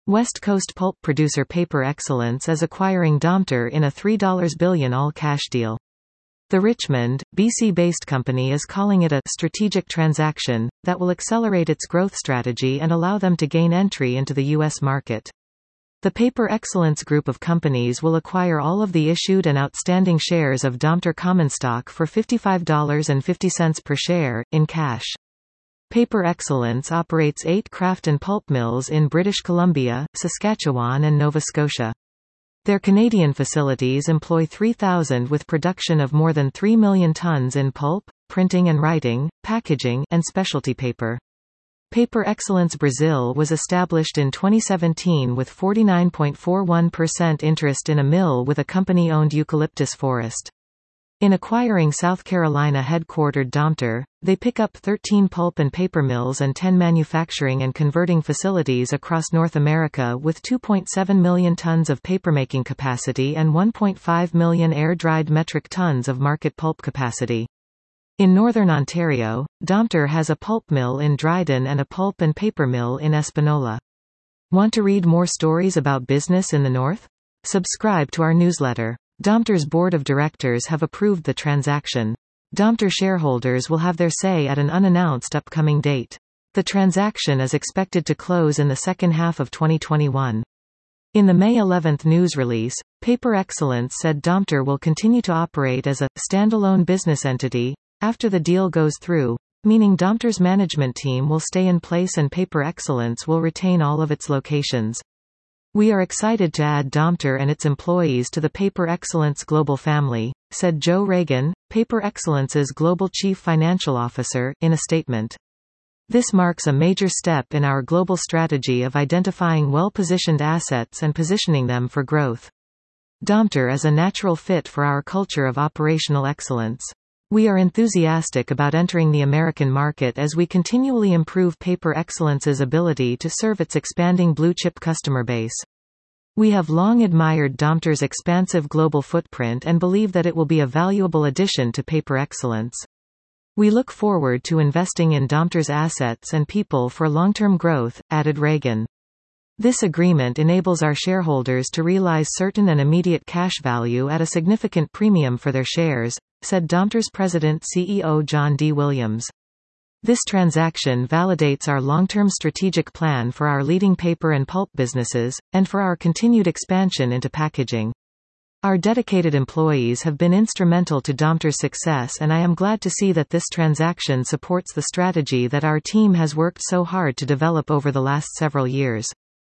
West Coast pulp producer Paper Excellence is acquiring Domtar in a $3 billion all-cash deal. The Richmond, BC-based company is calling it a strategic transaction that will accelerate its growth strategy and allow them to gain entry into the U.S. market. The Paper Excellence group of companies will acquire all of the issued and outstanding shares of Domtar common stock for $55.50 per share, in cash. Paper Excellence operates 8 kraft and pulp mills in British Columbia, Saskatchewan and Nova Scotia. Their Canadian facilities employ 3,000 with production of more than 3 million tons in pulp, printing and writing, packaging, and specialty paper. Paper Excellence Brazil was established in 2017 with 49.41% interest in a mill with a company-owned eucalyptus forest. In acquiring South Carolina-headquartered Domtar, they pick up 13 pulp and paper mills and 10 manufacturing and converting facilities across North America with 2.7 million tons of papermaking capacity and 1.5 million air-dried metric tons of market pulp capacity. In Northern Ontario, Domtar has a pulp mill in Dryden and a pulp and paper mill in Espanola. Want to read more stories about business in the North? Subscribe to our newsletter. Domtar's board of directors have approved the transaction. Domtar shareholders will have their say at an unannounced upcoming date. The transaction is expected to close in the second half of 2021. In the May 11 news release, Paper Excellence said Domtar will continue to operate as a standalone business entity after the deal goes through, meaning Domtar's management team will stay in place and Paper Excellence will retain all of its locations. We are excited to add Domtar and its employees to the Paper Excellence global family, said Joe Reagan, Paper Excellence's global chief financial officer, in a statement. This marks a major step in our global strategy of identifying well-positioned assets and positioning them for growth. Domtar is a natural fit for our culture of operational excellence. We are enthusiastic about entering the American market as we continually improve Paper Excellence's ability to serve its expanding blue-chip customer base. We have long admired Domtar's expansive global footprint and believe that it will be a valuable addition to Paper Excellence. We look forward to investing in Domtar's assets and people for long-term growth, added Reagan. This agreement enables our shareholders to realize certain and immediate cash value at a significant premium for their shares, said Domtar's President-CEO John D. Williams. This transaction validates our long-term strategic plan for our leading paper and pulp businesses, and for our continued expansion into packaging. Our dedicated employees have been instrumental to Domtar's success, and I am glad to see that this transaction supports the strategy that our team has worked so hard to develop over the last several years.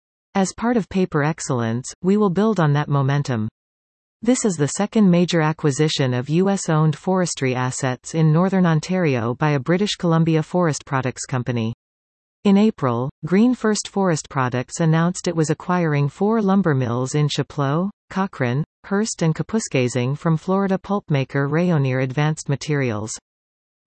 As part of Paper Excellence, we will build on that momentum. This is the second major acquisition of U.S.-owned forestry assets in Northern Ontario by a British Columbia forest products company. In April, Green First Forest Products announced it was acquiring 4 lumber mills in Chapleau, Cochrane, Hearst and Kapuskasing from Florida pulpmaker Rayonier Advanced Materials.